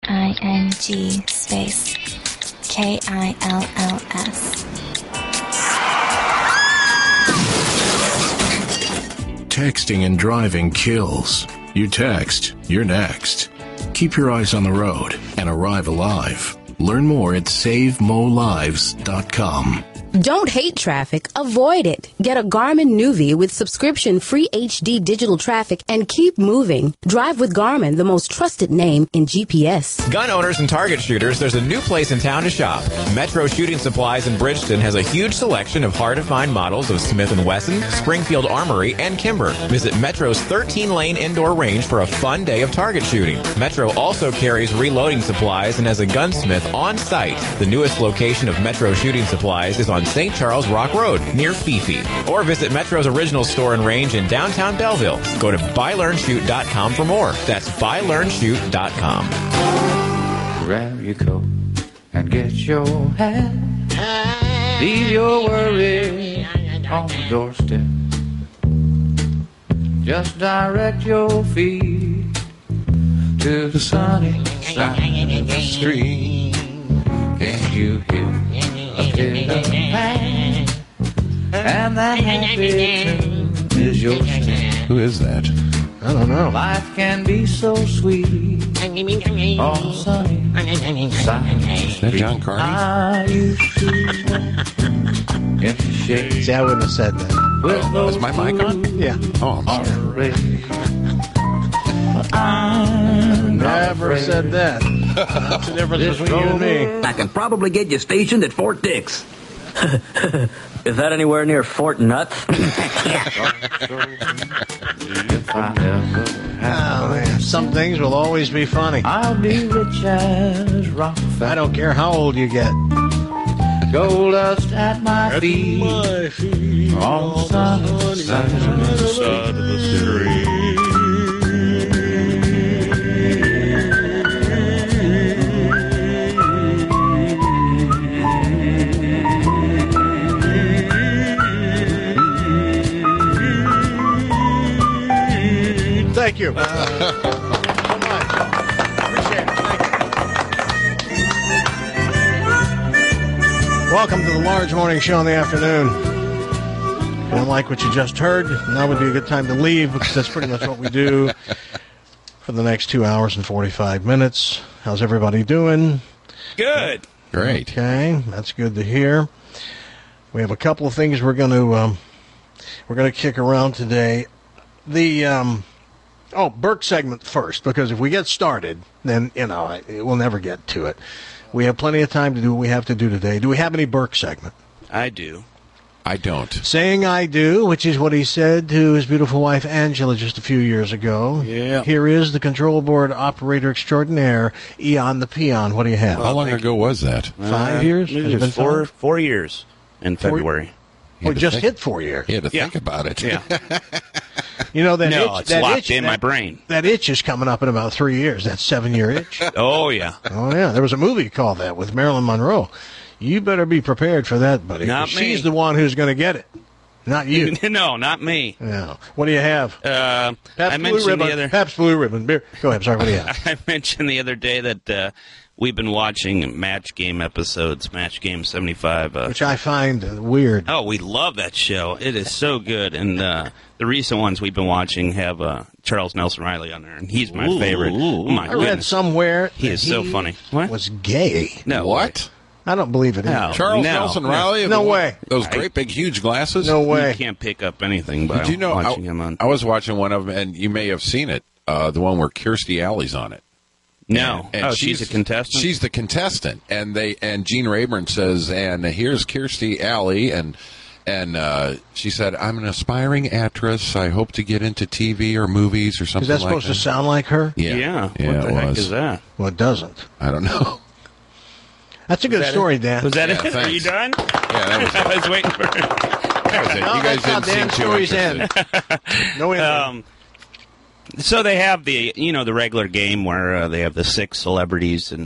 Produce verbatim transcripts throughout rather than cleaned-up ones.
I N G space K I L L S. Texting and driving kills. You text, you're next. Keep your eyes on the road and arrive alive. Learn more at save mo lives dot com. Don't hate traffic, avoid it. Get a Garmin Nuvi with subscription-free H D digital traffic and keep moving. Drive with Garmin, the most trusted name in G P S. Gun owners and target shooters, there's a new place in town to shop. Metro Shooting Supplies in Bridgeton has a huge selection of hard-to-find models of Smith and Wesson, Springfield Armory, and Kimber. Visit Metro's thirteen-lane indoor range for a fun day of target shooting. Metro also carries reloading supplies and has a gunsmith on site. The newest location of Metro Shooting Supplies is on Saint Charles Rock Road, near Fifi. Or visit Metro's original store and range in downtown Belleville. Go to buy learn shoot dot com for more. That's buy learn shoot dot com. Grab your coat and get your hat. Leave your worries on the doorstep. Just direct your feet to the sunny side of the street. Can you hear a bit of pain? And that happy tune is your stand. Who is that? I don't know. Life can be so sweet on the sunny side. Is that John Carney? I used to walk in the shade. See, I wouldn't have said that. Oh, is my mic on? Yeah. Oh, I'm sorry. I'm Never said that. That's the difference between you and me. I can probably get you stationed at Fort Dix. Is that anywhere near Fort Nuts? Oh, man. Some things will always be funny. I'll be rich as Rockefeller. I don't care how old you get. Gold dust at my feet. On the sunny side of the street. Thank you. Uh, so much. Appreciate it. Thank you. Welcome to the Large Morning Show in the afternoon. If you don't like what you just heard, now would be a good time to leave because that's pretty much what we do for the next two hours and forty-five minutes. How's everybody doing? Good. Great. Okay, that's good to hear. We have a couple of things we're going to um, we're going to kick around today. The um, oh Burke segment first, because if we get started, then you know we'll never get to it. We have plenty of time to do what we have to do today. Do we have any Burke segment? I do. I don't. Saying I do, which is what he said to his beautiful wife Angela just a few years ago. Yeah. Here is the control board operator extraordinaire, Eon the Peon. What do you have? How long ago was that? Five years? It Has it was been four, five? four years in February. We just hit four years. He had to Yeah. think about it. Yeah. You know that No, itch, it's that locked itch, in that, my brain. That itch is coming up in about three years. That seven-year itch. Oh, yeah. Oh yeah, there was a movie called that with Marilyn Monroe. You better be prepared for that, buddy. Not She's me. the one who's going to get it, not you. No, not me. Yeah. What do you have? Uh, Pabst I Blue mentioned Ribbon. the other. Pabst Blue Ribbon beer. Go ahead. Sorry. What do you have? I mentioned the other day that uh, we've been watching Match Game episodes, Match Game seventy-five. Uh, Which I find uh, weird. oh, we love that show. It is so good. And uh, the recent ones we've been watching have uh, Charles Nelson Riley on there, and he's my Ooh, favorite. ooh, Oh, my I read goodness. somewhere He that is so funny. What? Was gay. No. What? I don't believe it. No. either. Charles No, Nelson no. Riley? No The- way. Those great big huge glasses? No You way. can't pick up anything by Did you know, watching I, him on. I was watching one of them, and you may have seen it, uh, the one where Kirstie Alley's on it. No. And oh, she's, a contestant? She's the contestant, and they and Gene Rayburn says, and here's Kirstie Alley, and and uh, she said, I'm an aspiring actress. I hope to get into T V or movies or something Is that like supposed that. to sound like her? Yeah, Yeah. yeah, What the it heck was. is that? Well, it doesn't. I don't know. That's a good that story, it? Dan. Was that Yeah, it? Are you thanks. done? Yeah, that was it. I was waiting for it. That was it. No, You guys that's how didn't seem Dan too stories interested. end. No ending. Um, so they have the, you know, the regular game where uh, they have the six celebrities and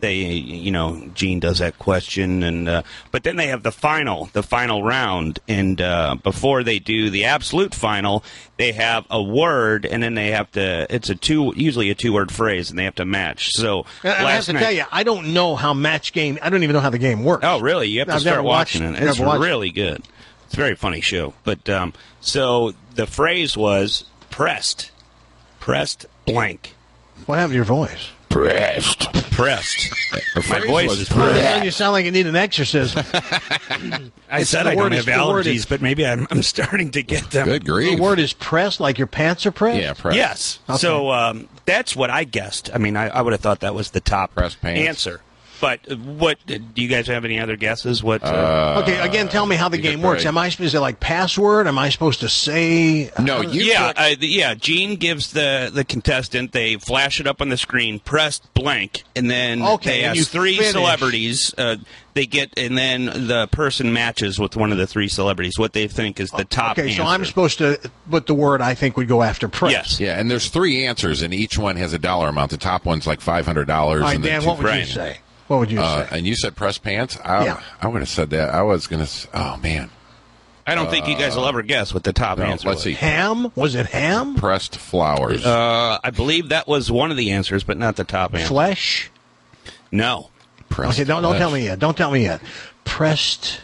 they, you know, Gene does that question, and uh, but then they have the final, the final round, and uh, before they do the absolute final, they have a word, and then they have to. It's a two, usually a two-word phrase, and they have to match. So And I have to night, tell you, I don't know how match game. I don't even know how the game works. Oh, really? You have to I've start never watching watched- it. It's never watched it. really good. It's a very funny show. But um, so the phrase was pressed, pressed blank. What happened to your voice? Pressed. Pressed. My phrase voice was is Well, pressed. you sound like you need an exorcism. I It's- said the I word don't is- have the word allergies, is- but maybe I'm, I'm starting to get them. Good The grief. word is pressed, like your pants are pressed? Yeah, press. Yes. Okay. So um, that's what I guessed. I mean, I, I would have thought that was the top Pressed pants. answer. But uh, what do you guys have any other guesses? What? Uh, Okay, again, tell me how the you get game works. right. Am I is it like password? Am I supposed to say? No, you yeah, took- uh, the- yeah. Gene gives the, the contestant. They flash it up on the screen, pressed blank, and then Okay, they and ask you three finish. celebrities. Uh, they get, and then the person matches with one of the three celebrities. What they think is the top. Okay, so answer. I'm supposed to put the word I think would go after press. Yes. Yeah, and there's three answers, and each one has a dollar amount. The top one's like five hundred dollars. All right, and then Dan, two what would you Right. say? What would you Uh, say? and you said press pants. I, Yeah. I would have said that. I was gonna. s- Oh man, I don't think you guys will ever guess what the top no, answer let's was. see. Ham? Was it ham? Pressed flowers. Uh, I believe that was one of the answers, but not the top answer. Flesh? No. Pressed Okay, don't don't tell flesh. me yet. Don't tell me yet. Pressed.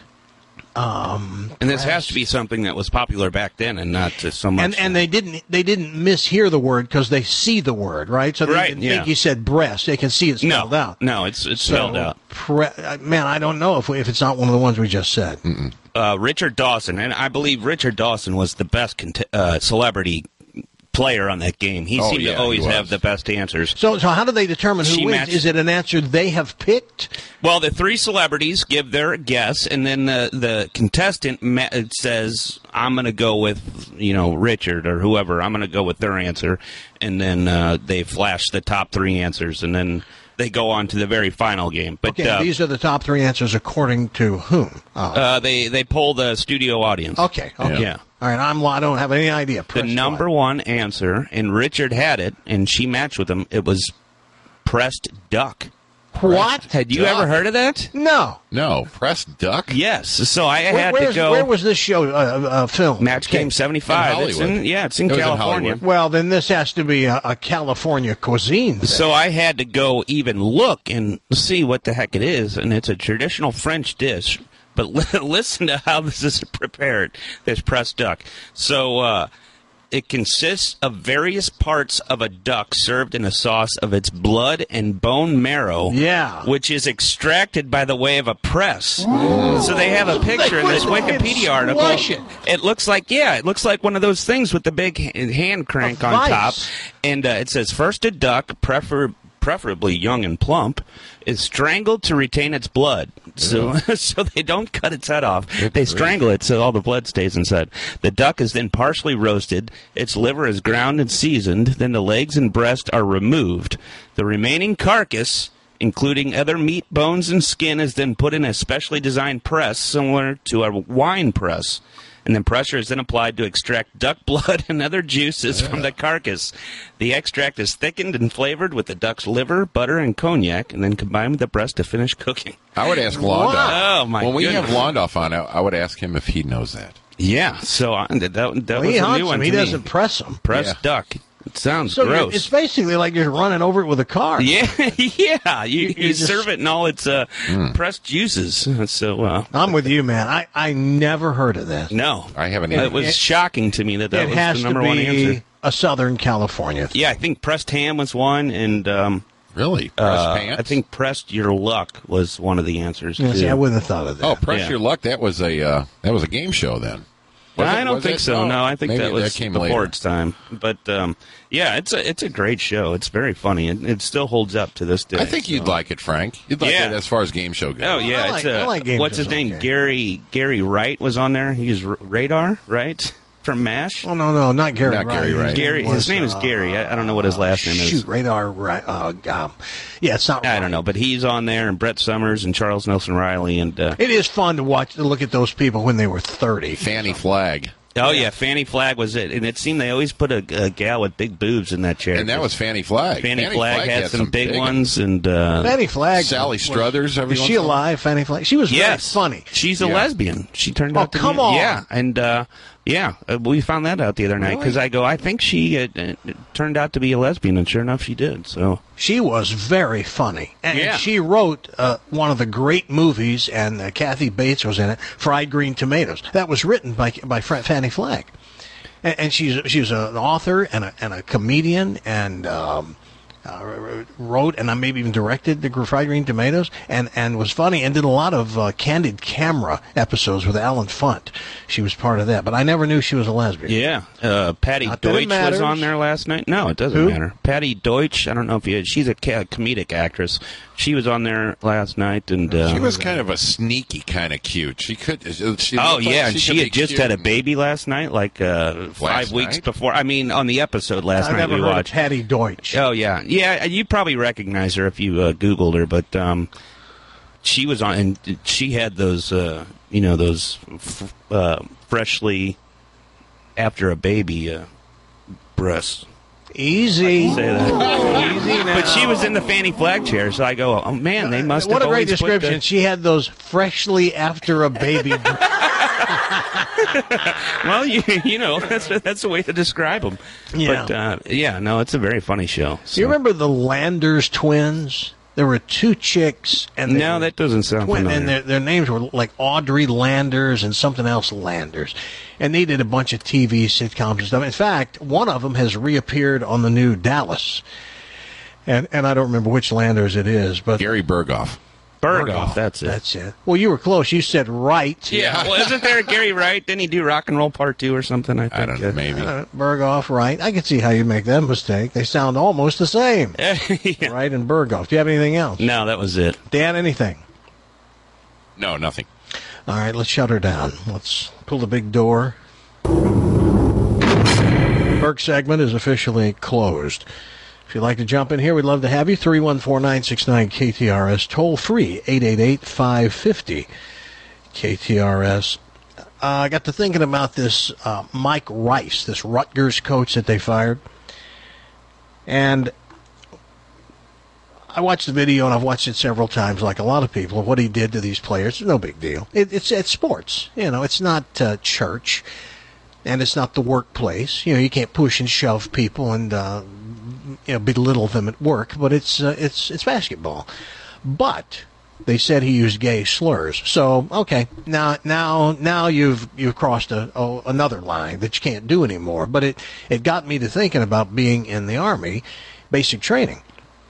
Um, And this has to be something that was popular back then, and not just so much. and and they didn't they didn't mishear the word because they see the word, right? So they Right, didn't yeah. think you said breast. They can see it no, spelled out. no, it's it's So, spelled out. Pre- uh, man, I don't know if we, if it's not one of the ones we just said. Uh, Richard Dawson, and I believe Richard Dawson was the best cont- uh, celebrity player on that game. He Oh, seemed yeah, to he always was. have the best answers. So so how do they determine who She wins? matched- Is it an answer they have picked? Well, the three celebrities give their guess, and then the the contestant ma- says, "I'm going to go with you know Richard or whoever. I'm going to go with their answer," and then uh, they flash the top three answers, and then they go on to the very final game. But Okay, uh, these are the top three answers according to whom? Uh, uh, they they poll the studio audience. okay, okay. Yeah. All right, I'm. I don't have any idea. The Press number what? one answer, and Richard had it, and she matched with him. It was pressed duck. What? Had you Duck. ever heard of that? No. No, pressed duck. Yes. So I Where, had to where's- go. where was this show uh, uh, filmed? Match Okay. Game seventy-five. In It's Hollywood. in, yeah, it's in It was in California. Hollywood. Well, then this has to be a, a California cuisine. thing. So I had to go even look and see what the heck it is, and it's a traditional French dish. But li- listen to how this is prepared. This pressed duck. So uh, it consists of various parts of a duck served in a sauce of its blood and bone marrow. Yeah. Which is extracted by the way of a press. So they have a picture in this They would Wikipedia article. squash it. It looks like, yeah, it looks like one of those things with the big ha- hand crank A on vice. top. And uh, it says, first a duck, prefer- preferably young and plump, is strangled to retain its blood. So so they don't cut its head off. They strangle it so all the blood stays inside. The duck is then partially roasted. Its liver is ground and seasoned. Then the legs and breast are removed. The remaining carcass, including other meat, bones, and skin, is then put in a specially designed press similar to a wine press. And then pressure is then applied to extract duck blood and other juices from the carcass. The extract is thickened and flavored with the duck's liver, butter, and cognac, and then combined with the breast to finish cooking. I would ask Londoff. Wow. Oh, my When we goodness. have Londoff on, I, I would ask him if he knows that. Yeah, so uh, that, that Well, was he a hunts new one them. He to me. doesn't press them. Pressed Yeah. duck. It sounds So gross. it's basically like just running over it with a car. Yeah, yeah. You, you, you just- serve it in all its uh, pressed juices. So, uh, I'm with you, man. I, I never heard of this. no. I haven't It either. was It- shocking to me that that it was has the to number one be answer. a Southern California thing. Yeah, I think pressed ham was one, and um, Really? Pressed uh, pants? I think pressed your luck was one of the answers. Yeah, too. see, I wouldn't have thought of that. Oh, press Yeah. your luck. That was a uh, that was a game show then. Was I it- don't was think it? so. Oh, No, I think maybe that was came before later. its time. But um, yeah, it's a it's a great show. It's very funny. It, it still holds up to this day. I think you'd so. like it, Frank. You'd like Yeah. it as far as game show goes. Oh yeah, I it's like- a, I like game what's his shows, name? okay. Gary Gary Wright was on there. He's R- Radar, right? From MASH. Oh, no, no, not Gary Not Wright. Gary Wright. Gary, his name is uh, Gary. I, I don't know what his last name is. Shoot, Radar Right. Uh, um, yeah, it's not I right. don't know, but he's on there, and Brett Summers and Charles Nelson Riley, and uh, It is fun to watch, to look at those people when they were thirty. Fanny Flag. Oh, yeah. Fanny Flagg was it. And it seemed they always put a, a gal with big boobs in that chair. And that was Fanny Flagg. Fanny, Fanny Flagg, Flagg had, had some, some big, big ones. and uh, Fanny Flagg. Sally was- Struthers. Every Is once she in a while. alive, Fanny Flagg? She was yes. very funny. She's a Yeah. lesbian. She turned Oh, out to come be. on. Yeah. And, uh, yeah, uh, we found that out the other night because Really? I go, I think she uh, uh, turned out to be a lesbian, and sure enough, she did. So She was very funny. And Yeah. she wrote uh, one of the great movies, and uh, Kathy Bates was in it, Fried Green Tomatoes. That was written by by Fra- Fanny Flagg. And, and she's she's an author and a, and a comedian and um, uh, wrote and I maybe even directed the Fried Green Tomatoes and, and was funny and did a lot of uh, Candid Camera episodes with Alan Funt. She was part of that. But I never knew she was a lesbian. yeah, uh, Patty Not that it Deutsch was matters. on there last night. No, it doesn't Who? matter. Patty Deutsch. I don't know if you. She's a ca- comedic actress. She was on there last night, and uh, She was kind of a sneaky kind of cute. She could. She Oh looked like yeah, and she she could had be just cute. had a baby last night, like uh, five Last weeks night? before. I mean, on the episode last I've night never we heard watched. of Patty Deutsch. Oh yeah, yeah. You probably recognize her if you uh, Googled her, but um, she was on, and she had those, uh, you know, those f- uh, freshly after a baby uh, breasts. Easy. Say that. Easy now. But she was in the Fanny Flagg chair, so I go, oh man, they must. What have a great always put description. the- She had those freshly after a baby. Well, you, you know, that's that's the way to describe them. Yeah. But uh, yeah, no, it's a very funny show. Do So. you remember the Landers twins? There were two chicks, and they No, were that doesn't sound twin, familiar. and their, their names were like Audrey Landers and something else Landers, and they did a bunch of T V sitcoms and stuff. In fact, one of them has reappeared on the new Dallas, and and I don't remember which Landers it is, but Gary Berghoff. Berghoff, that's it. That's it. Well, you were close. You said right. Yeah, well, isn't there a Gary Wright? Didn't he do Rock and Roll Part Two or something? I think. I don't know. uh, Maybe. Uh, Berghoff, right? I can see how you make that mistake. They sound almost the same. yeah. Right, and Berghoff. Do you have anything else? No, that was it. Dan, anything? No, nothing. All right, let's shut her down. Let's pull the big door. Burke segment is officially closed. If you'd like to jump in here, we'd love to have you. three one four, nine six nine, K T R S. Toll free, eight eight eight, five five zero, K T R S. Uh, I got to thinking about this uh, Mike Rice, this Rutgers coach that they fired. And I watched the video, and I've watched it several times, like a lot of people, of what he did to these players. No big deal. It, it's it's sports. You know, it's not uh, church, and it's not the workplace. You know, you can't push and shove people and uh, you know belittle them at work. But it's uh, it's it's basketball. But they said he used gay slurs. So okay, now now now you've you've crossed a, a another line that you can't do anymore. But it it got me to thinking about being in the Army, basic training.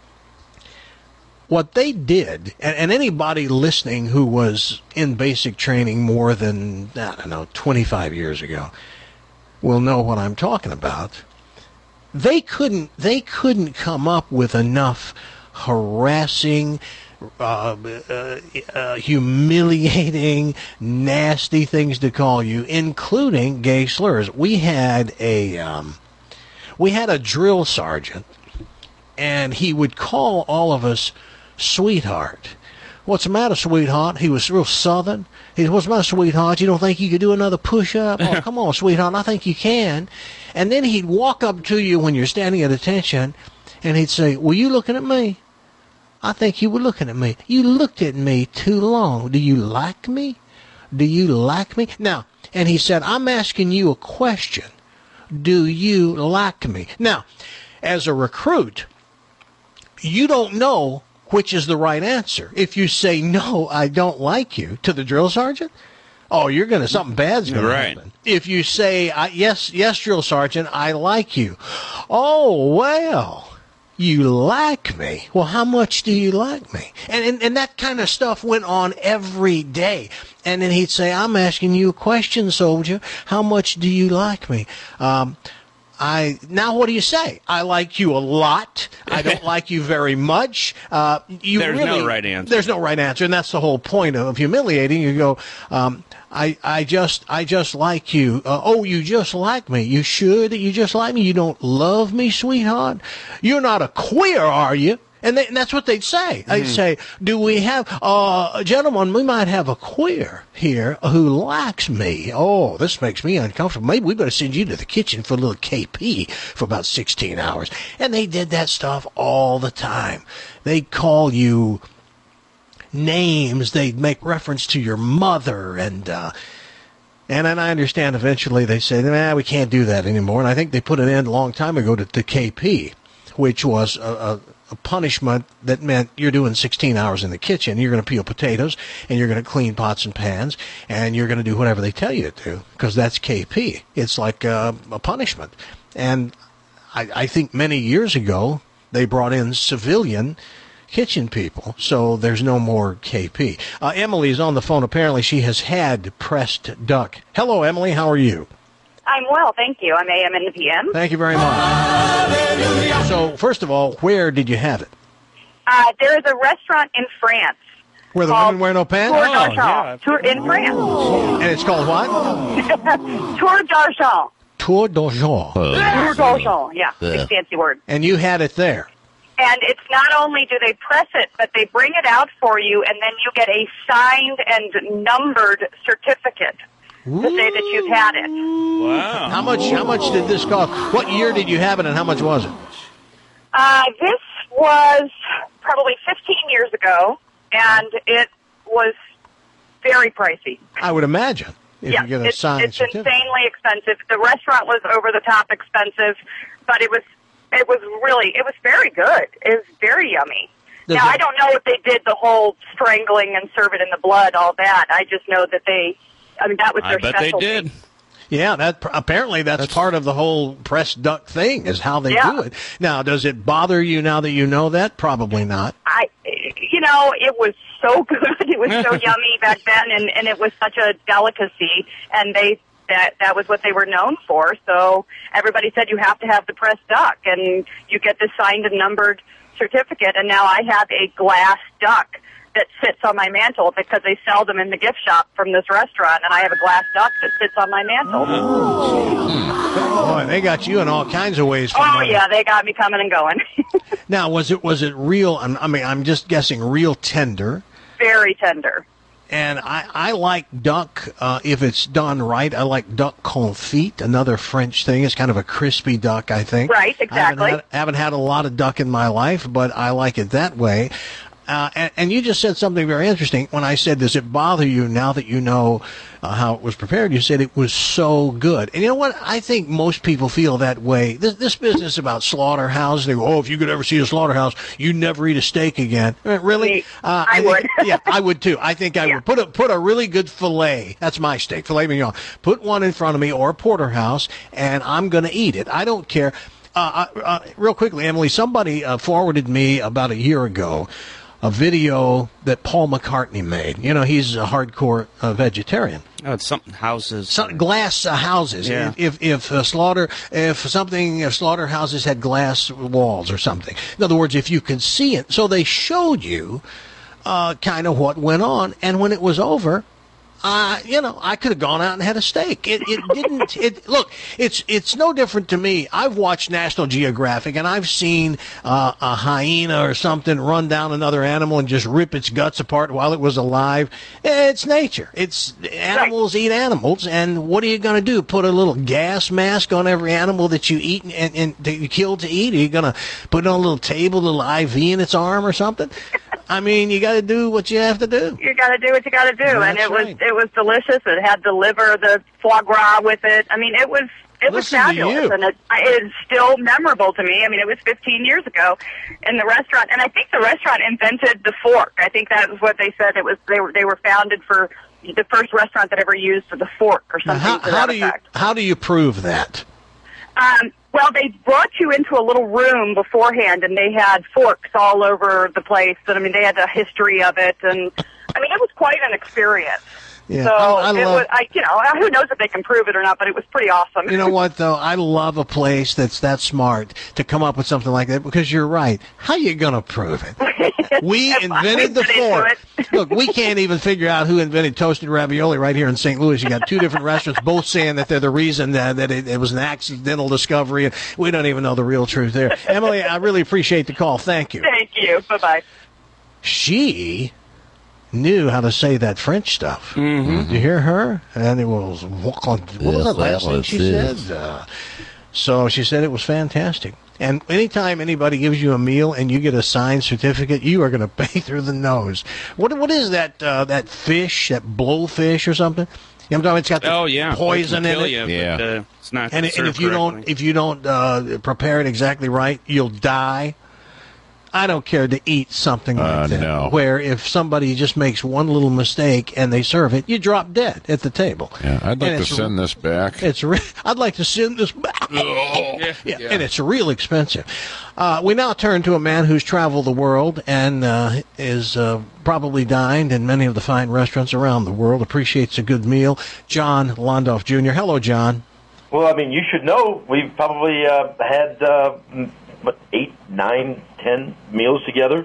What they did, and, and anybody listening who was in basic training more than, I don't know, twenty-five years ago will know what I'm talking about. They couldn't, they couldn't come up with enough harassing, uh, uh, uh, humiliating, nasty things to call you, including gay slurs. We had a, um, we had a drill sergeant, and he would call all of us sweetheart. What's the matter, sweetheart? He was real southern. He said, what's the matter, sweetheart? You don't think you could do another push-up? Oh, come on, sweetheart. I think you can. And then he'd walk up to you when you're standing at attention, and he'd say, were you looking at me? I think you were looking at me. You looked at me too long. Do you like me? Do you like me? Now, and he said, I'm asking you a question. Do you like me? Now, as a recruit, you don't know which is the right answer. If you say, no, I don't like you, to the drill sergeant, oh, you're going to, something bad's going Right. to happen. If you say, I, yes, yes, drill sergeant, I like you. Oh, well, you like me. Well, how much do you like me? And, and, and that kind of stuff went on every day. And then he'd say, I'm asking you a question, soldier. How much do you like me? Um, I now what do you say? I like you a lot. I don't like you very much. Uh, you There's really, no right answer. There's no right answer, and that's the whole point of humiliating. You go, um, I, I just, I just like you. Uh, oh, you just like me. You sure that you just like me? You don't love me, sweetheart? You're not a queer, are you? And, they, and that's what they'd say. They'd Mm-hmm. say, do we have, uh, gentlemen, we might have a queer here who likes me. Oh, this makes me uncomfortable. Maybe we better send you to the kitchen for a little K P for about sixteen hours. And they did that stuff all the time. They'd call you names. They'd make reference to your mother. And, uh, and then I understand eventually they said, nah, we can't do that anymore. And I think they put an end a long time ago to, to K P, which was a, a a punishment that meant you're doing sixteen hours in the kitchen. You're going to peel potatoes, and you're going to clean pots and pans, and you're going to do whatever they tell you to do, because that's K P. It's like uh, a punishment. And I, I think many years ago, they brought in civilian kitchen people, so there's no more K P. Uh, Emily's on the phone. Apparently, she has had pressed duck. Hello, Emily. How are you? I'm well, thank you. I'm A M and the P M. Thank you very much. So, first of all, where did you have it? Uh, there is a restaurant in France. Where the called women wear no pants? Tour Oh, d'Argent. yeah. Tour in France. And it's called what? Tour d'Argent. Tour d'Argent. Tour d'Argent, yeah. Big fancy word. And you had it there. And it's not only do they press it, but they bring it out for you, and then you get a signed and numbered certificate to say that you've had it. Wow. How much How much did this cost? What year did you have it, and how much was it? Uh, this was probably fifteen years ago, and it was very pricey. I would imagine. If yeah, you get a it's, signed it's certificate. insanely expensive. The restaurant was over the top expensive, but it was it was really it was very good. It was very yummy. Does now it- I don't know if they did the whole strangling and serve it in the blood, all that. I just know that they. I mean, that was their I bet they specialty. did. Yeah, that apparently that's, part of the whole pressed duck thing, is how they Yeah. do it. Now, does it bother you now that you know that? Probably not. I, you know, it was so good. It was so yummy back then, and, and it was such a delicacy. And they that that was what they were known for. So everybody said you have to have the pressed duck, and you get this signed and numbered certificate. And now I have a glass duck that sits on my mantle because they sell them in the gift shop from this restaurant, and I have a glass duck that sits on my mantle. Boy, they got you in all kinds of ways. For Oh money. yeah, they got me coming and going. Now, was it was it real? I'm- I mean, I'm just guessing, real tender. Very tender. And I, I like duck, uh, if it's done right. I like duck confit, another French thing. It's kind of a crispy duck, I think. Right, I exactly. haven't had, haven't had a lot of duck in my life, but I like it that way. Uh, and, and you just said something very interesting. When I said, does it bother you now that you know uh, how it was prepared? You said it was so good. And you know what? I think most people feel that way. This, this business about slaughterhouses, they go, oh, if you could ever see a slaughterhouse, you'd never eat a steak again. Uh, Really? Uh, I think- would. yeah, I would too. I think I would. Put a, put a really good filet. That's my steak, filet mignon. Put one in front of me, or a porterhouse, and I'm going to eat it. I don't care. Uh, uh, uh, real quickly, Emily, somebody uh, forwarded me about a year ago a video that Paul McCartney made. You know, he's a hardcore uh, vegetarian. Oh, it's something houses. Some glass uh, houses. Yeah. If if uh, slaughter if something if slaughterhouses had glass walls or something. In other words, if you could see it. So they showed you uh, kind of what went on, and when it was over, uh, you know, I could have gone out and had a steak. It, it didn't. It look, it's it's no different to me. I've watched National Geographic, and I've seen uh, a hyena or something run down another animal and just rip its guts apart while it was alive. It's nature. It's animals eat animals, and what are you going to do? Put a little gas mask on every animal that you eat and, and, and that you kill to eat? Are you going to put it on a little table, a little I V in its arm or something? I mean, you got to do what you have to do. You got to do what you got to do, and That's it was right. it was delicious. It had the liver, the foie gras with it. I mean, it was it was Listen to fabulous, you. and it, it is still memorable to me. I mean, it was fifteen years ago in the restaurant, and I think the restaurant invented the fork. I think that was what they said. It was they were they were founded for the first restaurant that ever used the fork or Now, something how, to how that do you effect. how do you prove that? Um, well, they brought you into a little room beforehand, and they had forks all over the place. And I mean, they had a history of it, and I mean, it was quite an experience. Yeah, so I- I it love- was, I, you know, who knows if they can prove it or not? But it was pretty awesome. You know what, though? I love a place that's that smart to come up with something like that, because you're right. How you going to prove it? We invented the put into fork. Look, we can't even figure out who invented toasted ravioli right here in Saint Louis. You got two different restaurants both saying that they're the reason uh, that it, it was an accidental discovery. We don't even know the real truth there. Emily, I really appreciate the call. Thank you. Thank you. Bye-bye. She knew how to say that French stuff. Mm-hmm. Did you hear her? And it was, what was the last thing she said? Uh, so she said it was fantastic. And anytime anybody gives you a meal and you get a signed certificate, you are going to pay through the nose. What What is that uh, that fish, that blowfish or something? You know, it's got the oh, yeah. poison in it. You, yeah. But, uh, it's not and, and if you don't if you don't uh, prepare it exactly right, you'll die. I don't care to eat something like uh, that, no. where if somebody just makes one little mistake and they serve it, you drop dead at the table. Yeah, I'd like and to send this back. It's re- I'd like to send this back. Oh, yeah. yeah. And it's real expensive. Uh, we now turn to a man who's traveled the world and uh, is uh, probably dined in many of the fine restaurants around the world, appreciates a good meal. John Londoff Junior Hello, John. Well, I mean, you should know we've probably uh, had uh, what, eight, nine, ten meals together.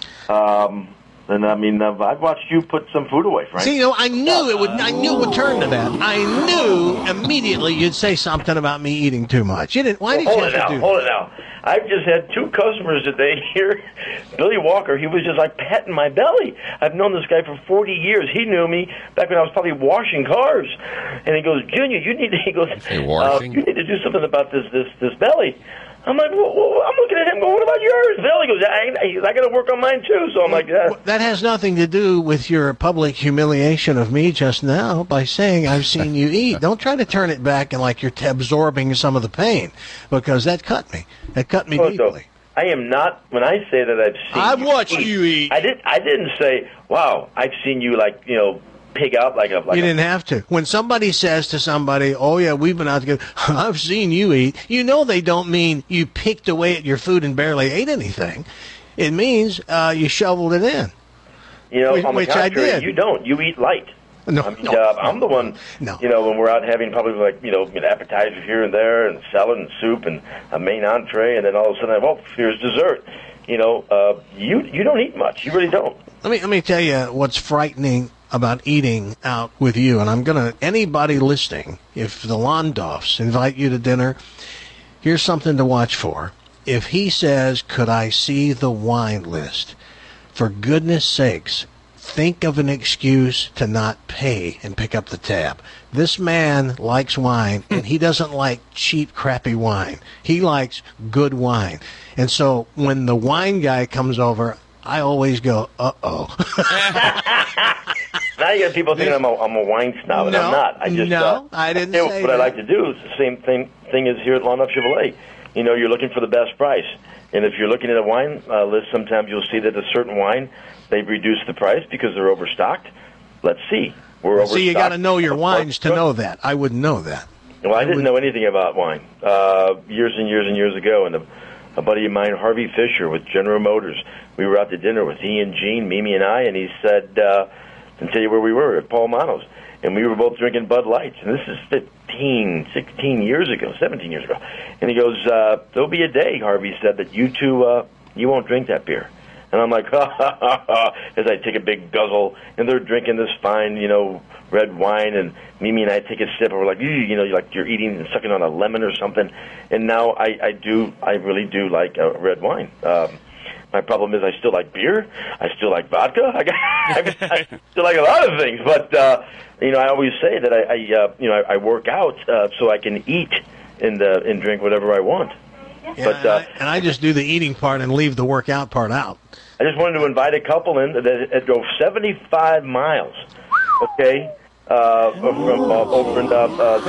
Um, and I mean, uh, I've watched you put some food away, Frank. See, you know, I knew it would. I knew it would turn to that. I knew immediately you'd say something about me eating too much. You didn't. Why did well, you hold have it to now, do? Hold it now. I've just had two customers today here. Billy Walker, he was just like patting my belly. I've known this guy for forty years. He knew me back when I was probably washing cars. And he goes, Junior, you need to, he goes, hey, uh, you need to do something about this, this, this belly. I'm like, well, well, I'm looking at him going, what about yours, Bill? He goes, I, I, I got to work on mine, too. So I'm like, yeah. That has nothing to do with your public humiliation of me just now by saying I've seen you eat. Don't try to turn it back and like you're t- absorbing some of the pain, because that cut me. That cut me Oh, deeply. so I am not, when I say that I've seen I've you watched eat, you eat. I, did, I didn't say, wow, I've seen you, like, you know, pig out like a... Like you a, didn't have to. When somebody says to somebody, oh, yeah, we've been out together, I've seen you eat, you know they don't mean you picked away at your food and barely ate anything. It means uh, you shoveled it in. You know, which, on the which I contrary, did. you don't. You eat light. No, I mean, no, uh, I'm the one, no. you know, when we're out having probably like, you know, an appetizer here and there and salad and soup and a main entree, and then all of a sudden, well, here's dessert. You know, uh, you you don't eat much. You really don't. Let me let me tell you what's frightening about eating out with you, and I'm gonna anybody listening, if the Londoffs invite you to dinner, here's something to watch for. If he says, "Could I see the wine list?" For goodness sakes, think of an excuse to not pay and pick up the tab. This man likes wine, and he doesn't like cheap, crappy wine. He likes good wine. And so when the wine guy comes over, I always go, uh-oh. Now you got people thinking I'm a, I'm a wine snob, and No, I'm not. I just, no, uh, I didn't you know, say What that. I like to do is the same thing thing as here at Londoff Chevrolet. You know, you're looking for the best price. And if you're looking at a wine uh, list, sometimes you'll see that a certain wine, they've reduced the price because they're overstocked. Let's see. We're overstocked. See, you got to know your wines to know that. I wouldn't know that. Well, I didn't know anything about wine uh, years and years and years ago. And a, a buddy of mine, Harvey Fisher with General Motors, we were out to dinner with he and Gene, Mimi and I, and he said, uh, and tell you where we were, at Paul Mano's. And we were both drinking Bud Lights. And this is fifteen, sixteen years ago, seventeen years ago. And he goes, uh, there'll be a day, Harvey said, that you two, uh, you won't drink that beer. And I'm like, ha, ha, ha, ha, as I take a big guzzle, and they're drinking this fine, you know, red wine, and Mimi and I take a sip, and we're like, you know, like you're eating and sucking on a lemon or something. And now I, I do, I really do like uh, red wine. Um, my problem is I still like beer. I still like vodka. I, got, I still like a lot of things. But, uh, you know, I always say that I, I uh, you know, I, I work out uh, so I can eat and, uh, and drink whatever I want. Yeah, but, uh, and, I, and I just do the eating part and leave the workout part out. I just wanted to invite a couple in that, that drove seventy-five miles, okay, uh, from uh, over in uh,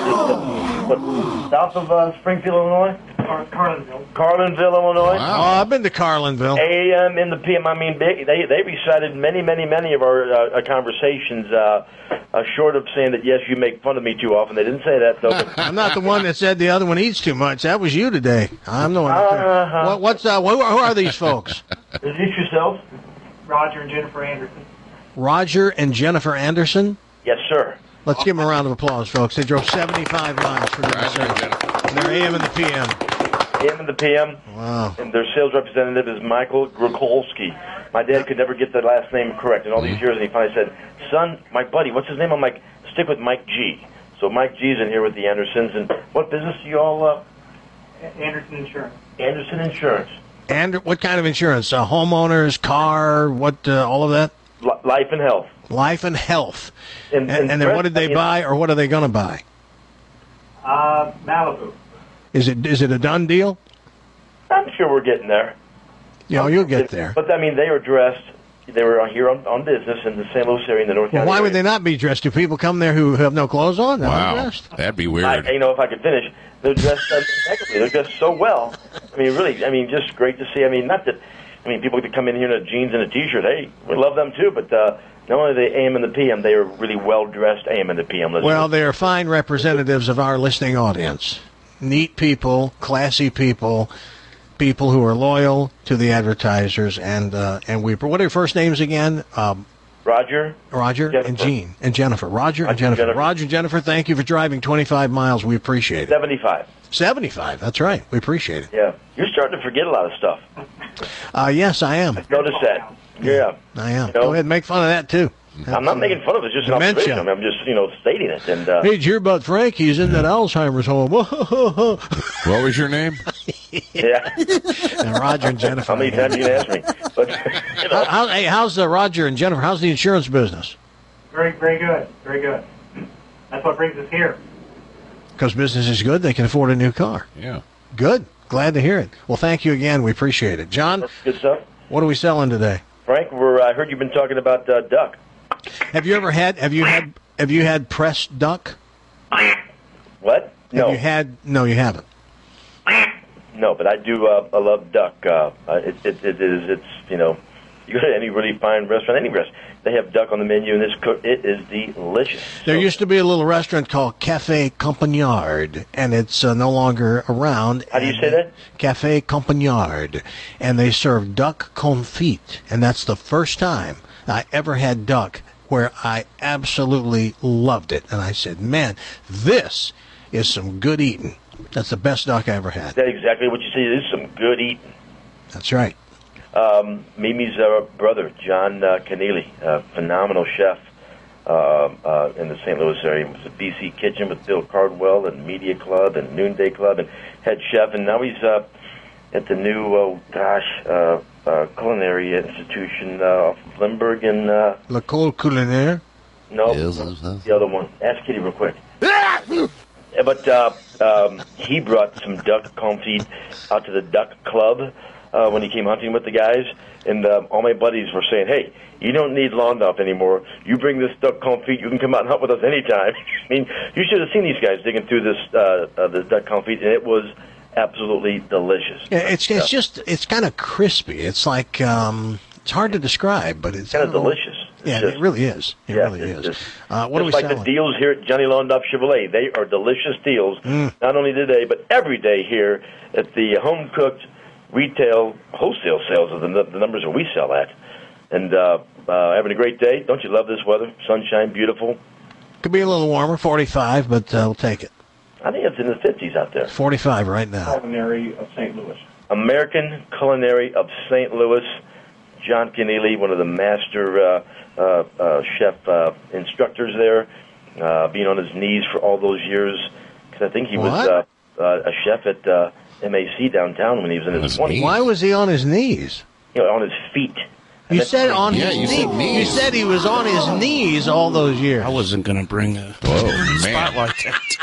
uh, what, south of uh, Springfield, Illinois? Carlinville. Carlinville, Illinois. Wow. Oh, I've been to Carlinville. A M in the P M. I mean, they they, they recited many, many, many of our uh, conversations, uh, uh, short of saying that, yes, you make fun of me too often. They didn't say that, though. But I'm not the one that said the other one eats too much. That was you today. I'm the one. Uh-huh. What, what's uh, who, are, who are these folks? Introduce yourself. Roger and Jennifer Anderson. Roger and Jennifer Anderson? Yes, sir. Let's give them a round of applause, folks. They drove seventy-five miles for goodness sake. And they're A M and the P M. A M and the P M. Wow. And their sales representative is Michael Grukolski. My dad could never get the last name correct in all these years, and he finally said, son, my buddy, what's his name? I'm like, stick with Mike G. So Mike G's in here with the Andersons. And what business do you all... Uh... Anderson Insurance. Anderson Insurance. And what kind of insurance? Uh, homeowners, car, what? Uh, all of that. Li- life and health. Life and health. And, And, and then what did they I mean, buy, or what are they going to buy? Uh, Malibu. Is it is it a done deal? I'm sure we're getting there. You know, you'll get there. But I mean, they were dressed. They were here on, on business in the Saint Louis area in the North Well, County why area. would they not be dressed? Do people come there who have no clothes on? They're Wow, undressed? that'd be weird. I, you know, if I could finish, they're dressed uh, impeccably. They're dressed so well. I mean, really, I mean, just great to see. I mean, not that, I mean, people could come in here in a jeans and a T-shirt. Hey, we love them too, but uh, not only the A M and the P M, they are really well-dressed A M and the P M listeners. Well, they are fine representatives of our listening audience. Neat people, classy people, people who are loyal to the advertisers, and uh, and we. What are your first names again? Um, Roger, Roger, Jennifer. and Jean, and Jennifer. Roger, and Roger, Jennifer. Jennifer. Roger, Jennifer. Thank you for driving twenty-five miles. We appreciate it. seventy-five. Seventy-five. That's right. We appreciate it. Yeah, you're starting to forget a lot of stuff. Uh, yes, I am. Notice that. Yeah. I am. You know? Go ahead, and make fun of that too. I'm not making fun of it. It's just an Dementia. observation. I'm just, you know, stating it. And uh, Hey, did you hear about Frank? He's in that Alzheimer's home. What was your name? yeah. And Roger and Jennifer. How many times you can ask me? But, you know, How, hey, how's uh, Roger and Jennifer? How's the insurance business? Very, very good. Very good. That's what brings us here. Because business is good, they can afford a new car. Yeah. Good. Glad to hear it. Well, thank you again. We appreciate it. John, good stuff. what are we selling today? Frank, we're, I heard you've been talking about uh, duck. Have you ever had? Have you had? Have you had pressed duck? What? No. Have you had? No, you haven't. No, but I do. Uh, I love duck. Uh, uh, it, it, it is. It's you know, you go to any really fine restaurant, any restaurant, they have duck on the menu, and this cook. It is delicious. There used to be a little restaurant called Cafe Campagnard, and it's uh, no longer around. How do you say that? Cafe Campagnard, and they serve duck confit, and that's the first time I ever had duck where I absolutely loved it, and I said, "Man, this is some good eating." That's the best duck I ever had. That's exactly what you say. It is some good eating. That's right. Um, Mimi's uh, brother, John uh, Keneally, uh, phenomenal chef uh, uh, in the Saint Louis area. He was at B C Kitchen with Bill Cardwell and Media Club and Noonday Club and head chef. And now he's uh, at the new, oh gosh, uh, uh, culinary institution uh, off of Limburg and... Uh, L'École Culinaire? no, the other one. Ask Kitty real quick. Yeah, but uh, um, he brought some duck confit out to the duck club uh, when he came hunting with the guys, and uh, all my buddies were saying, "Hey, you don't need Londoff anymore. You bring this duck confit, you can come out and hunt with us anytime." I mean, you should have seen these guys digging through this uh, uh, this duck confit, and it was absolutely delicious. Yeah, it's it's just it's kind of crispy. It's like um, it's hard to describe, but it's kind of delicious. Yeah, Just- it really is. It yeah, really it's is. just- Uh, what are we Just like selling? the deals here at Johnny Londoff Chevrolet. They are delicious deals, Mm. not only today, but every day here at the home-cooked retail wholesale sales of the, the numbers that we sell at. And uh, uh, having a great day. Don't you love this weather? Sunshine, beautiful. Could be a little warmer, forty-five, but uh, we'll take it. I think it's in the fifties out there. forty-five right now. Culinary of Saint Louis. American Culinary of Saint Louis. John Keneally, one of the master uh, uh, uh, chef uh, instructors there, uh, being on his knees for all those years. Because I think he was What? uh, uh, a chef at uh, M A C downtown when he was in his twenties. Why was he on his knees? You know, on his feet. And You that's- said on Yeah, his you knees. said knees. You said he was on his knees all those years. I wasn't going to bring a Whoa, man. spotlight.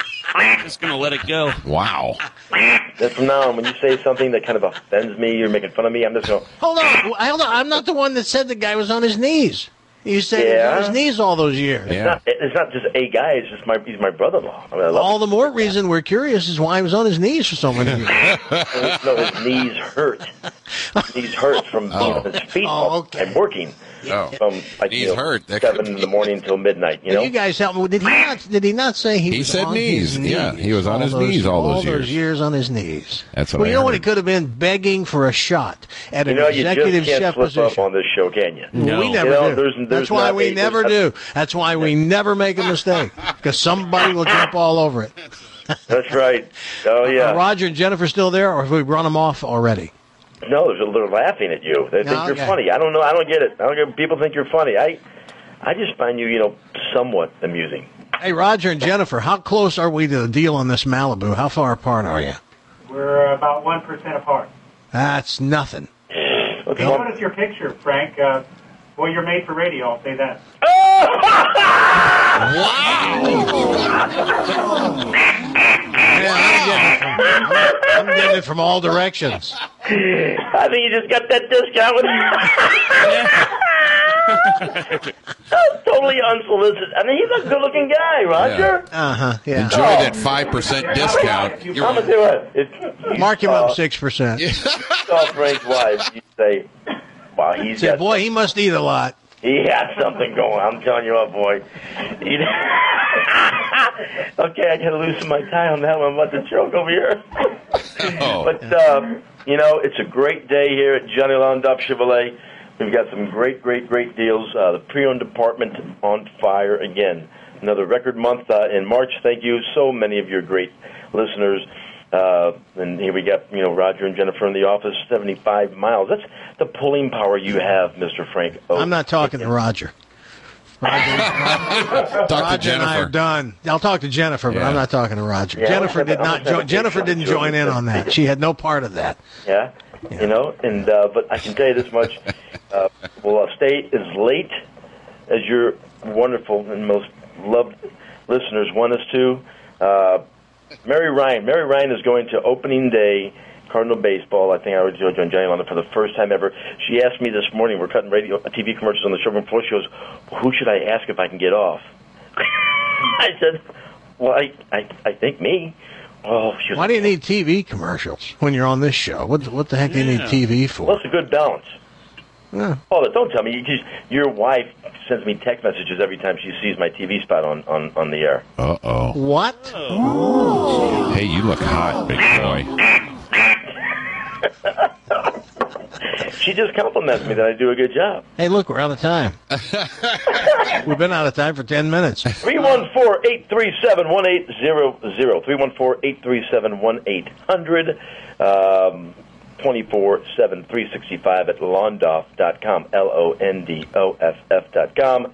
I'm just going to let it go. Wow. That's from now on. When you say something that kind of offends me, you're making fun of me, I'm just going, Hold on, hold on. I'm not the one that said the guy was on his knees. You said he was Yeah. on his knees all those years. it's, not, it's not just a guy, it's just my, he's my brother-in-law. I mean, I love All the more reason we're curious is why he was on his knees for so many years. him. No, his knees hurt. His knees hurt from being on his feet Oh, okay. and working. Oh. From like Knees you know, hurt. That seven could- in the morning until midnight. You Can know, you guys help me? Did he not? Did he not say he? He was said on knees. His knees? Yeah, he was on his those, knees all those those years. on his knees. That's what Well, I you know what? heard. He could have been begging for a shot at you an know, you executive just can't chef slip position. up on this show, can you? No. We never You know, do. there's- there's That's why not we a- never there's do. That's why we never make a mistake because somebody will jump all over it. That's right. Oh yeah. Are Roger and Jennifer still there, or have we run them off already? No, they're, they're laughing at you. They think No, you're okay. funny. I don't know. I don't get it. I don't get. People think you're funny. I, I just find you, you know, somewhat amusing. Hey, Roger and Jennifer, how close are we to the deal on this Malibu? How far apart are you? We're about one percent apart. That's nothing. Okay. Notice your picture, Frank. Uh, well, you're made for radio, I'll say that. I'm getting it from all directions. I think you just got that discount with That's totally unsolicited. I mean, he's a good-looking guy, Roger. Yeah. Uh-huh, yeah. Enjoy Oh. that five percent discount. I'm going to do it. It's, Mark him uh, up six percent. saw Frank's wife, you say, wow, he's Say, got, boy, he must eat a lot. he has something going. I'm telling you what, boy. He- okay, I got to loosen my tie on that one. I'm about to choke over here. Oh. But, uh, you know, it's a great day here at Johnny Londup Chevrolet. We've got some great, great, great deals. Uh, the pre-owned department on fire again. Another record month uh, in March. Thank you, so many of your great listeners. Uh, and here we got, you know, Roger and Jennifer in the office, seventy-five miles. That's the pulling power you have, Mister Frank. Oh, I'm not talking to Roger. Roger, Talk to Roger and I are Jennifer. done. I'll talk to Jennifer, but Yeah. I'm not talking to Roger. Yeah, Jennifer I'm did gonna- not. I'm gonna Jo- take Jennifer some didn't children. join in on that. She had no part of that. Yeah, you know, and uh, but I can tell you this much: uh, we'll uh, stay as late as your wonderful and most loved listeners want us to. Uh, Mary Ryan, Mary Ryan is going to opening day Cardinal baseball. I think I already told you on Johnny London for the first time ever. She asked me this morning. We're cutting radio, T V commercials on the showroom floor. She goes, "Who should I ask if I can get off?" I said, "Well, I, I, I think me." Oh, she was Why do you need T V commercials when you're on this show? What what the heck do you need T V for? Well, it's a good balance. Yeah. Oh, don't tell me. You just, your wife sends me text messages every time she sees my T V spot on, on, on the air. Uh-oh. What? Hey, you look hot, big boy. She just compliments me that I do a good job. Hey, look, we're out of time. We've been out of time for ten minutes. three one four, eight three seven, one eight zero zero. three one four, eight three seven, one eight hundred. Um, twenty-four seven, three sixty-five at londoff dot com. L O N D O F F dot com.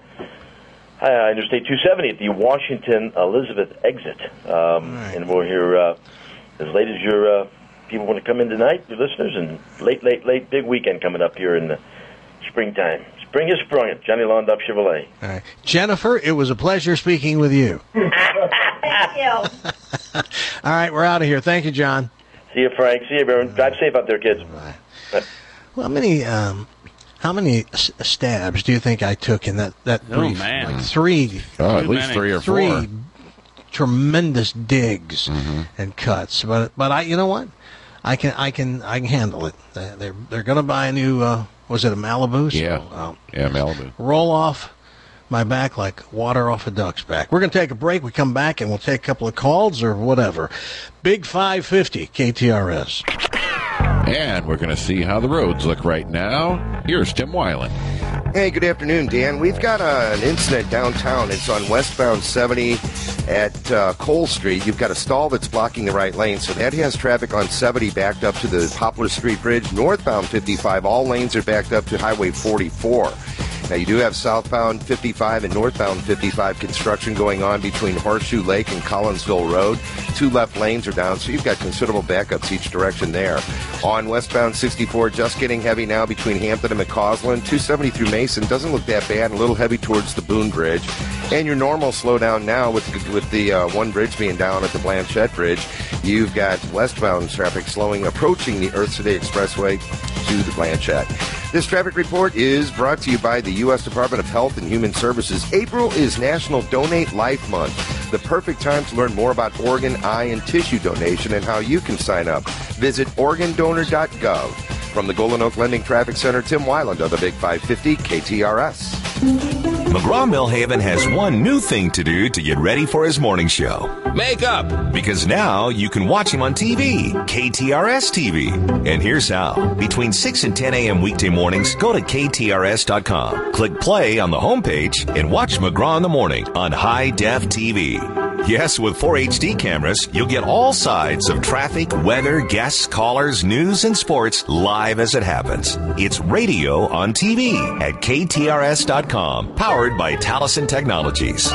Hi, Interstate two seventy at the Washington Elizabeth exit. Um, right. And we're here uh, as late as your uh, people want to come in tonight, your listeners, and late, late, late, big weekend coming up here in the springtime. Spring is sprung at Johnny Londup Chevrolet. All right. Jennifer, it was a pleasure speaking with you. Thank you. All right, we're out of here. Thank you, John. See you, Frank. See you, everyone. Drive safe out there, kids. Right. Well, how many um, how many s- stabs do you think I took in that that Oh, brief? man. Like three, Oh, at Too least many. three or three four. tremendous digs Mm-hmm. and cuts. But but I, you know what? I can I can I can handle it. They- They're they're going to buy a new. Uh, was it a Malibu? So, Yeah. uh, Yeah, Malibu. roll off my back like water off a duck's back. We're going to take a break. We come back and we'll take a couple of calls or whatever. Big five fifty K T R S. And we're going to see how the roads look right now. Here's Tim Weiland. Hey, good afternoon, Dan. We've got uh, an incident downtown. It's on westbound seventy at uh, Cole Street. You've got a stall that's blocking the right lane, so that has traffic on seventy backed up to the Poplar Street Bridge. Northbound fifty-five, all lanes are backed up to Highway forty-four. Now, you do have southbound fifty-five and northbound fifty-five construction going on between Horseshoe Lake and Collinsville Road. Two left lanes are down, so you've got considerable backups each direction there. On westbound sixty-four, just getting heavy now between Hampton and McCausland. two seventy through Mason doesn't look that bad, a little heavy towards the Boone Bridge. And your normal slowdown now with, with the uh, one bridge being down at the Blanchette Bridge. You've got westbound traffic slowing, approaching the Earth City Expressway to the Blanchette. This traffic report is brought to you by the U S Department of Health and Human Services. April is National Donate Life Month, the perfect time to learn more about organ, eye, and tissue donation and how you can sign up. Visit organ donor dot gov. From the Golden Oak Lending Traffic Center, Tim Weiland of the Big five fifty K T R S. McGraw-Millhaven has one new thing to do to get ready for his morning show. Makeup! Because now you can watch him on T V, K T R S T V. And here's how. Between six and ten a.m. weekday mornings, go to K T R S dot com. Click play on the homepage and watch McGraw in the morning on High Def T V. Yes, with four H D cameras, you'll get all sides of traffic, weather, guests, callers, news, and sports live as it happens. It's radio on T V at K T R S dot com, powered by Taliesin Technologies.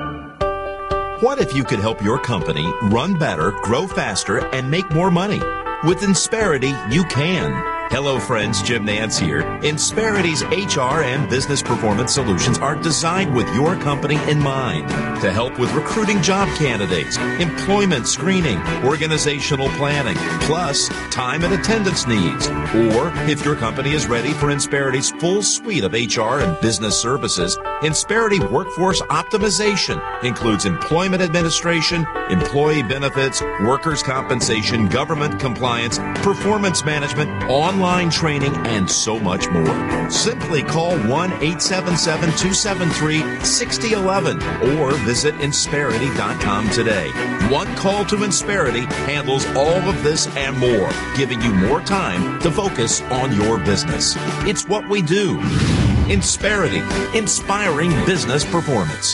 What if you could help your company run better, grow faster, and make more money? With Insperity, you can. Hello, friends. Jim Nance here. Insperity's H R and business performance solutions are designed with your company in mind to help with recruiting job candidates, employment screening, organizational planning, plus time and attendance needs. Or if your company is ready for Insperity's full suite of H R and business services, Insperity Workforce Optimization includes employment administration, employee benefits, workers' compensation, government compliance, performance management, online Online training, and so much more. Simply call one eight seven seven, two seven three, six zero one one or visit Insperity dot com today. One call to Insperity handles all of this and more, giving you more time to focus on your business. It's what we do. Insperity, inspiring business performance.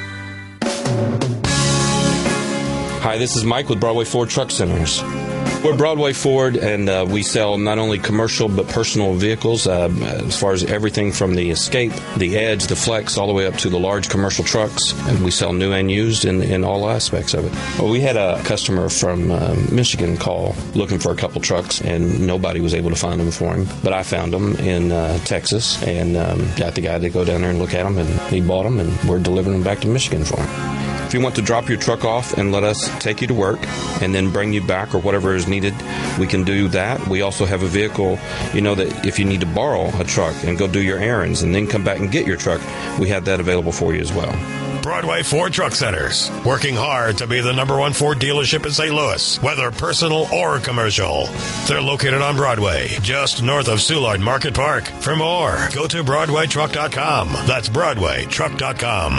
Hi, this is Mike with Broadway Ford Truck Centers. We're Broadway Ford, and uh, we sell not only commercial but personal vehicles, uh, as far as everything from the Escape, the Edge, the Flex, all the way up to the large commercial trucks. And we sell new and used in, in all aspects of it. Well, we had a customer from uh, Michigan call looking for a couple trucks, and nobody was able to find them for him. But I found them in uh, Texas and um, got the guy to go down there and look at them, and he bought them, and we're delivering them back to Michigan for him. If you want to drop your truck off and let us take you to work and then bring you back or whatever is needed, we can do that. We also have a vehicle, you know, that if you need to borrow a truck and go do your errands and then come back and get your truck, we have that available for you as well. Broadway Ford Truck Centers, working hard to be the number one Ford dealership in Saint Louis, whether personal or commercial. They're located on Broadway, just north of Soulard Market Park. For more, go to Broadway Truck dot com. That's Broadway Truck dot com.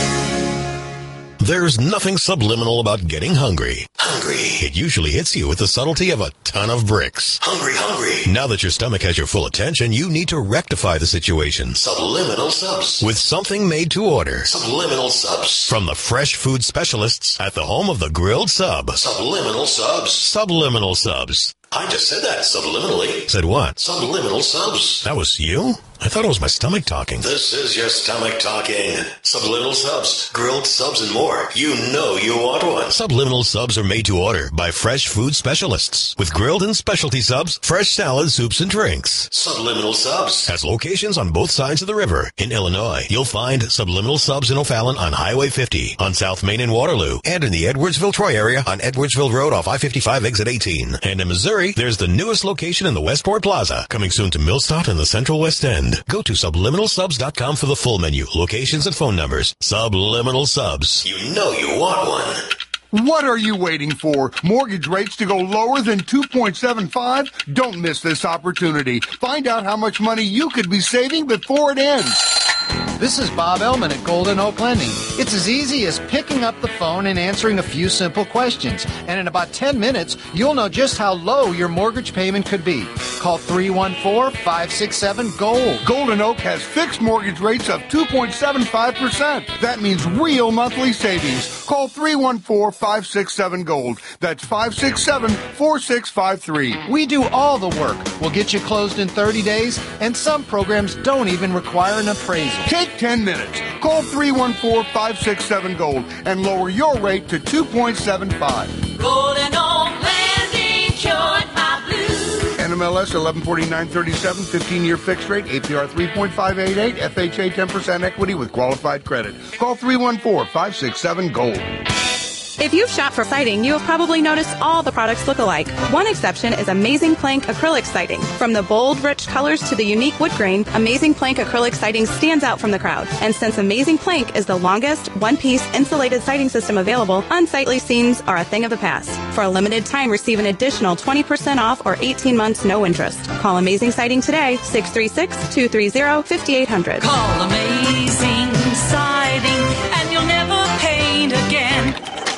There's nothing subliminal about getting hungry. Hungry. It usually hits you with the subtlety of a ton of bricks. Hungry, hungry. Now that your stomach has your full attention, you need to rectify the situation. Subliminal subs. With something made to order. Subliminal subs. From the fresh food specialists at the home of the grilled sub. Subliminal subs. Subliminal subs. I just said that subliminally. Said what? Subliminal subs. That was you? I thought it was my stomach talking. This is your stomach talking. Subliminal subs, grilled subs, and more. You know you want one. Subliminal subs are made to order by fresh food specialists. With grilled and specialty subs, fresh salads, soups, and drinks. Subliminal subs has locations on both sides of the river. In Illinois, you'll find Subliminal Subs in O'Fallon on Highway fifty, on South Main in Waterloo, and in the Edwardsville-Troy area on Edwardsville Road off I fifty-five exit eighteen. And in Missouri, there's the newest location in the Westport Plaza, coming soon to Millstadt and the Central West End. Go to subliminal subs dot com for the full menu, locations, and phone numbers. Subliminal Subs. You know you want one. What are you waiting for? Mortgage rates to go lower than two point seven five? Don't miss this opportunity. Find out how much money you could be saving before it ends. This is Bob Ellman at Golden Oak Lending. It's as easy as picking up the phone and answering a few simple questions. And in about ten minutes, you'll know just how low your mortgage payment could be. Call three one four, five six seven, GOLD. Golden Oak has fixed mortgage rates of two point seven five percent. That means real monthly savings. Call three one four, five six seven, GOLD. That's five six seven, four six five three. We do all the work. We'll get you closed in thirty days, and some programs don't even require an appraisal. Take ten minutes. Call three one four, five six seven, GOLD and lower your rate to two point seven five. Golden Oak Lending, cured my blues. N M L S eleven forty-nine thirty-seven, fifteen-year fixed rate, A P R three point five eight eight, F H A ten percent equity with qualified credit. Call three one four, five six seven, GOLD. If you've shopped for siding, you have probably noticed all the products look alike. One exception is Amazing Plank acrylic siding. From the bold, rich colors to the unique wood grain, Amazing Plank acrylic siding stands out from the crowd. And since Amazing Plank is the longest one-piece insulated siding system available, unsightly seams are a thing of the past. For a limited time, receive an additional twenty percent off or eighteen months no interest. Call Amazing Siding today, six three six, two three zero, five eight zero zero. Call Amazing Siding and you'll never paint again.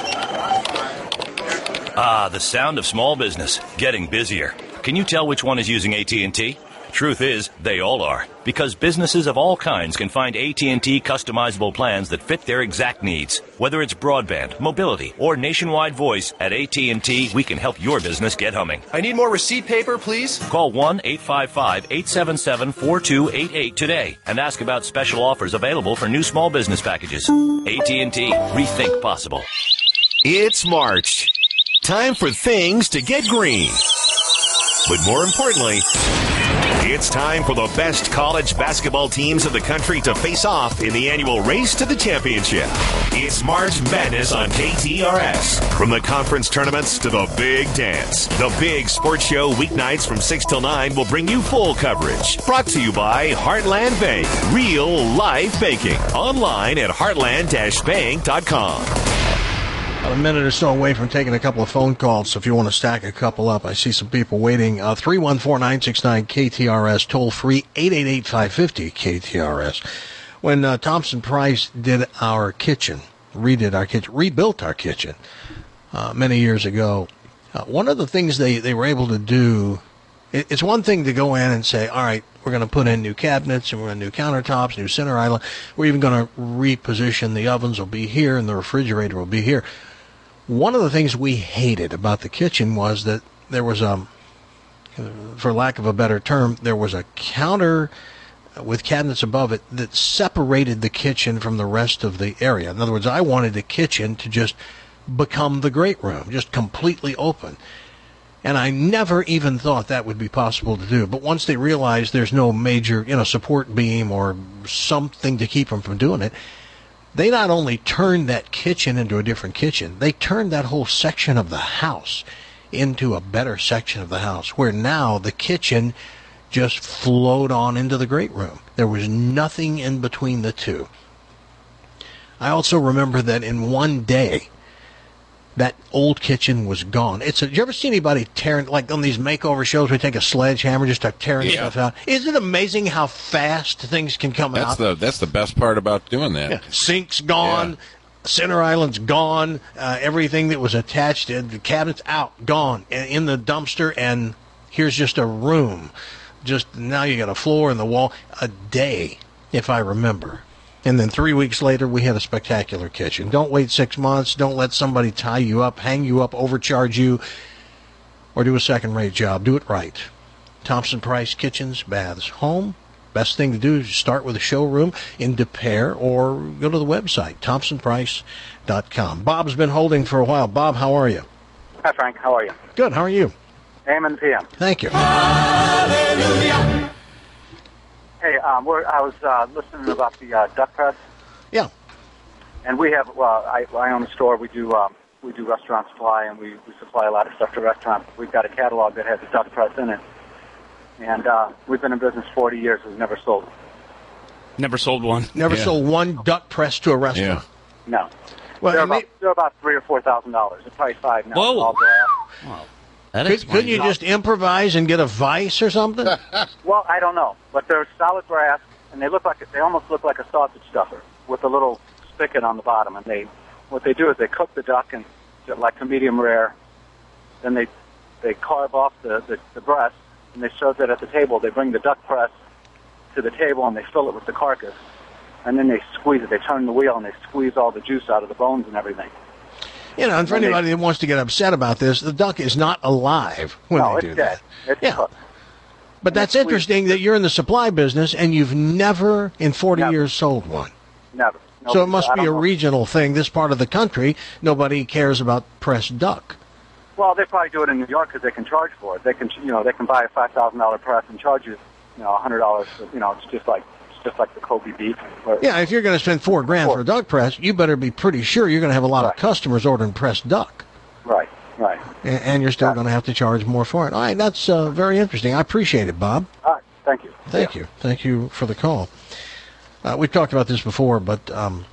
Ah, the sound of small business getting busier. Can you tell which one is using A T and T? Truth is, they all are. Because businesses of all kinds can find A T and T customizable plans that fit their exact needs. Whether it's broadband, mobility, or nationwide voice, at A T and T, we can help your business get humming. I need more receipt paper, please. Call one eight five five, eight seven seven, four two eight eight today and ask about special offers available for new small business packages. A T and T, rethink possible. It's March. Time for things to get green. But more importantly, it's time for the best college basketball teams of the country to face off in the annual Race to the Championship. It's March Madness on K T R S. From the conference tournaments to the big dance, the big sports show weeknights from six till nine will bring you full coverage. Brought to you by Heartland Bank. Real life banking. Online at heartland dash bank dot com. About a minute or so away from taking a couple of phone calls, so if you want to stack a couple up, I see some people waiting. Uh, three one four, nine six nine, K T R S, toll free, eight eight eight, five five zero, K T R S. When uh, Thompson Price did our kitchen, redid our kitchen, rebuilt our kitchen uh, many years ago, uh, one of the things they, they were able to do, it, it's one thing to go in and say, all right, we're going to put in new cabinets and we're going to new countertops, new center island. We're even going to reposition the ovens will be here and the refrigerator will be here. One of the things we hated about the kitchen was that there was a, for lack of a better term, there was a counter with cabinets above it that separated the kitchen from the rest of the area. In other words, I wanted the kitchen to just become the great room, just completely open. And I never even thought that would be possible to do. But once they realized there's no major, you know, support beam or something to keep them from doing it, they not only turned that kitchen into a different kitchen, they turned that whole section of the house into a better section of the house, where now the kitchen just flowed on into the great room. There was nothing in between the two. I also remember that in one day, that old kitchen was gone. It's a, did you ever see anybody tearing, like on these makeover shows, we take a sledgehammer, just start tearing yeah. stuff out? Isn't it amazing how fast things can come that's out? The, that's the best part about doing that. Yeah. Sink's gone. Yeah. Center island's gone. Uh, everything that was attached to the cabinets out, gone, and in the dumpster, and here's just a room. Just now you got a floor and the wall. A day, if I remember. And then three weeks later, we had a spectacular kitchen. Don't wait six months. Don't let somebody tie you up, hang you up, overcharge you, or do a second-rate job. Do it right. Thompson Price Kitchens, Baths, Home. Best thing to do is start with a showroom in Des Peres or go to the website, thompson price dot com. Bob's been holding for a while. Bob, how are you? Hi, Frank. How are you? Good. How are you? A M and P M. Thank you. Hallelujah. Hey, um, we're, I was uh, listening about the uh, duck press. Yeah. And we have, well, I, I own a store. We do um, we do restaurant supply, and we, we supply a lot of stuff to restaurants. We've got a catalog that has a duck press in it. And uh, we've been in business forty years. We've never sold it. Never sold one. Never yeah. sold one duck press to a restaurant. Yeah. No. Well, they're, about, may- they're about three or four thousand dollars. They're probably five now. Whoa. All glass. Wow. Could, couldn't you just improvise and get a vise or something? Well, I don't know, but they're solid brass, and they look like they almost look like a sausage stuffer with a little spigot on the bottom. And they, what they do is they cook the duck and like a medium rare. Then they they carve off the, the the breast and they serve it at the table. They bring the duck press to the table and they fill it with the carcass, and then they squeeze it. They turn the wheel and they squeeze all the juice out of the bones and everything. You know, and for anybody that wants to get upset about this, the duck is not alive when no, they do it's that. Dead. It's yeah. cooked. But that's interesting that you're in the supply business and you've never in forty never. years sold one. Never. Nobody, so it must be a know. regional thing. This part of the country, nobody cares about pressed duck. Well, they probably do it in New York because they can charge for it. They can, you know, they can buy a five thousand dollar press and charge you, you know, a hundred dollars. You know, it's just like it's just like the Kobe beef. Or, yeah, if you're going to spend four grand four. for a duck press, you better be pretty sure you're going to have a lot right. of customers ordering pressed duck. Right, right. And, and you're still yeah. going to have to charge more for it. All right, that's uh, very interesting. I appreciate it, Bob. All right, thank you. Thank yeah. you. Thank you for the call. Uh, we've talked about this before, but um,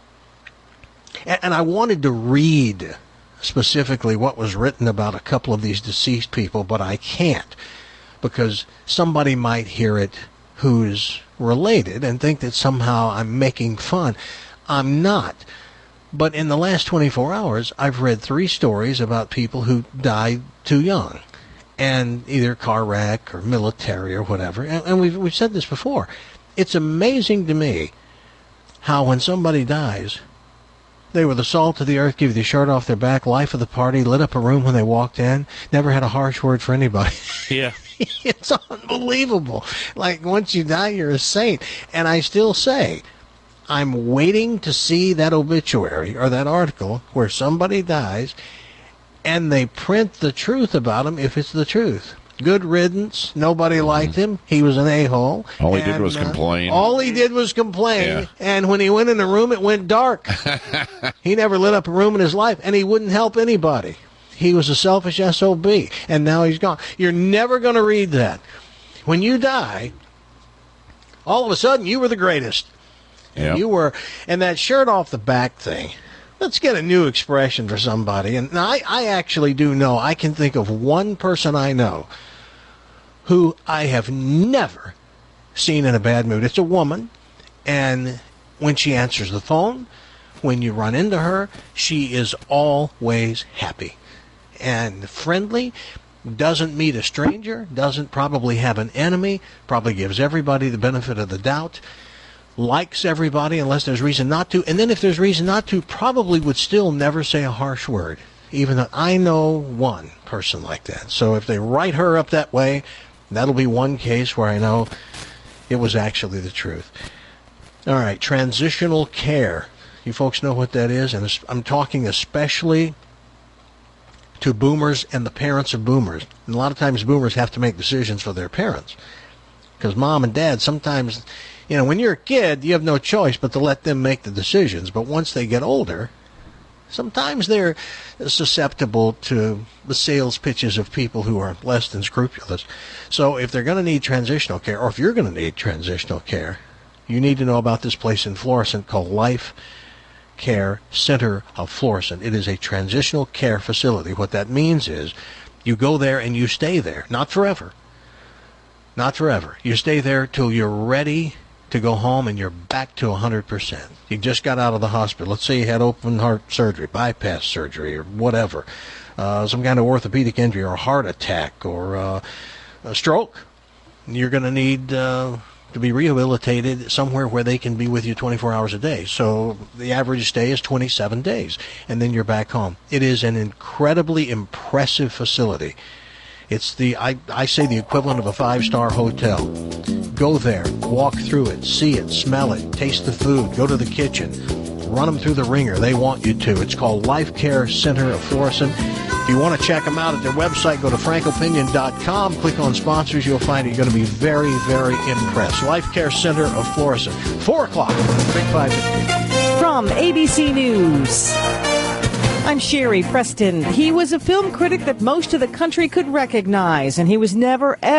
and, and I wanted to read specifically what was written about a couple of these deceased people, but I can't because somebody might hear it who's related and think that somehow I'm making fun. I'm not. But in the last twenty-four hours, I've read three stories about people who died too young, and either car wreck or military or whatever. And, and we've we've said this before. It's amazing to me how when somebody dies, they were the salt of the earth, give you the shirt off their back, life of the party, lit up a room when they walked in, never had a harsh word for anybody. Yeah. It's unbelievable. Like, once you die, you're a saint. And I still say, I'm waiting to see that obituary or that article where somebody dies and they print the truth about them if it's the truth. Good riddance. Nobody liked him. He was an a-hole. All he And, did was uh, complain. All he did was complain. Yeah. And when he went in the room, it went dark. He never lit up a room in his life, and he wouldn't help anybody. He was a selfish S O B, and now he's gone. You're never going to read that. When you die, all of a sudden, you were the greatest. Yeah. You were, and that shirt off the back thing, let's get a new expression for somebody. And I, I actually do know, I can think of one person I know who I have never seen in a bad mood. It's a woman, and when she answers the phone, when you run into her, she is always happy and friendly, doesn't meet a stranger, doesn't probably have an enemy, probably gives everybody the benefit of the doubt, likes everybody unless there's reason not to, and then if there's reason not to, probably would still never say a harsh word, even though I know one person like that. So if they write her up that way, that'll be one case where I know it was actually the truth. All right, transitional care. You folks know what that is, and I'm talking especially to boomers and the parents of boomers. And a lot of times boomers have to make decisions for their parents because mom and dad sometimes, you know, when you're a kid, you have no choice but to let them make the decisions. But once they get older, sometimes they're susceptible to the sales pitches of people who are less than scrupulous. So if they're going to need transitional care, or if you're going to need transitional care, you need to know about this place in Florissant called Life Care Center of Florissant. It is a transitional care facility. What that means is you go there and you stay there. Not forever. Not forever. You stay there till you're ready to go home and you're back to one hundred percent. You just got out of the hospital. Let's say you had open heart surgery, bypass surgery, or whatever. Uh, some kind of orthopedic injury or a heart attack or uh, a stroke. You're going to need uh, to be rehabilitated somewhere where they can be with you twenty-four hours a day. So the average stay is twenty-seven days, and then you're back home. It is an incredibly impressive facility. It's the, I, I say, the equivalent of a five-star hotel. Go there, walk through it, see it, smell it, taste the food, go to the kitchen, run them through the ringer. They want you to. It's called Life Care Center of Florissant. If you want to check them out at their website, go to frank opinion dot com, click on sponsors. You'll find you're going to be very, very impressed. Life Care Center of Florissant. Four o'clock, Big five fifty. From A B C News, I'm Sherry Preston. He was a film critic that most of the country could recognize, and he was never, ever